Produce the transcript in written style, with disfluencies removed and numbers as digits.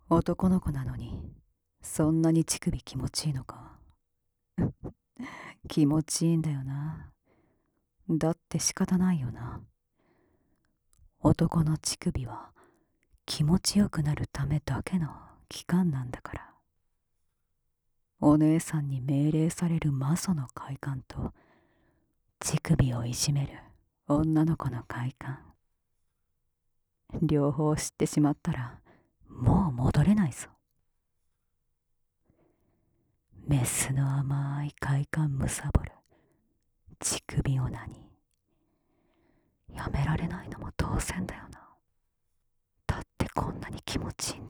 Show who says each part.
Speaker 1: 男の子なのにそんなに乳首気持ちいいのか？気持ちいいんだよな。だって仕方ないよな。男の乳首は気持ちよくなるためだけの器官なんだから。お姉さんに命令される魔素の快感と乳首をいじめる女の子の快感、両方知ってしまったらもう戻れないぞ。メスの甘い快感むさぼる乳首オナニー、やめられないのも当然だよな。だってこんなに気持ちいいんだ。